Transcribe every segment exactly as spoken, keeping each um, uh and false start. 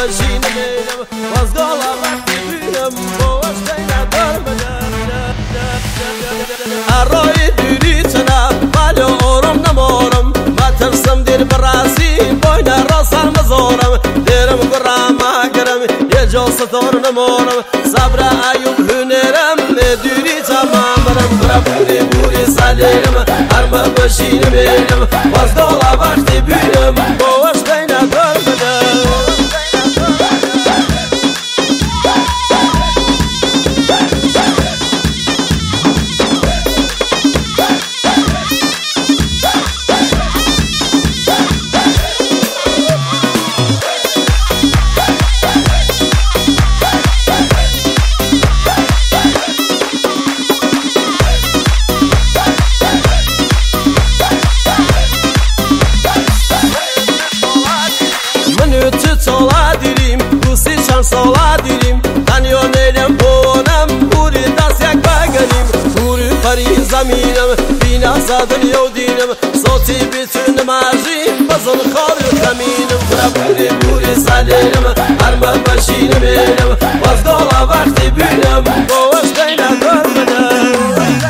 بشین میرم واز گالا وقتی بینم باش دینا درمدم ارای دوری تنا ولی آرام نمارم ترسم دیر برازی باید راسم مزارم دیرم گرام گرم یه جا ستار نمارم صبر ایوب هنرم دوری تمام برم برا بوری بوری سالیم ارما بشین میرم واز دالا وقتی بینم باش دینا درمدم sola dirim, kusi çan sola dirim. Tanıyor neylem boğanam, buri das yak baganim. Buri pari zaminim, bina zadın yodinim. Soti bütün majim, bazın kharı kaminim. Bura buri buri salim, arma başinim elim. Vaz dola vakti bilim, boğaş deyna görmedim.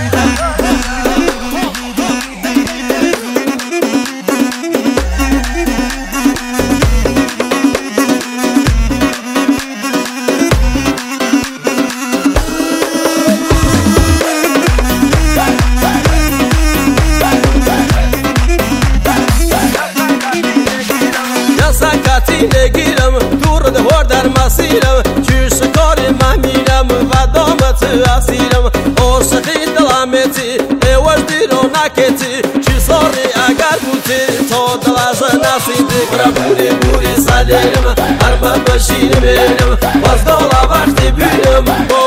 نگیرم دور دهور در مسیرم چوش کاری محمیرم و دامت اسیرم عاشقی دلامتی ایوش دیرو نکتی چی ساری اگر بودی تا دلش نسیدی برا بوری بوری سالیم ارما بشین میرم واز دالا وقتی بینم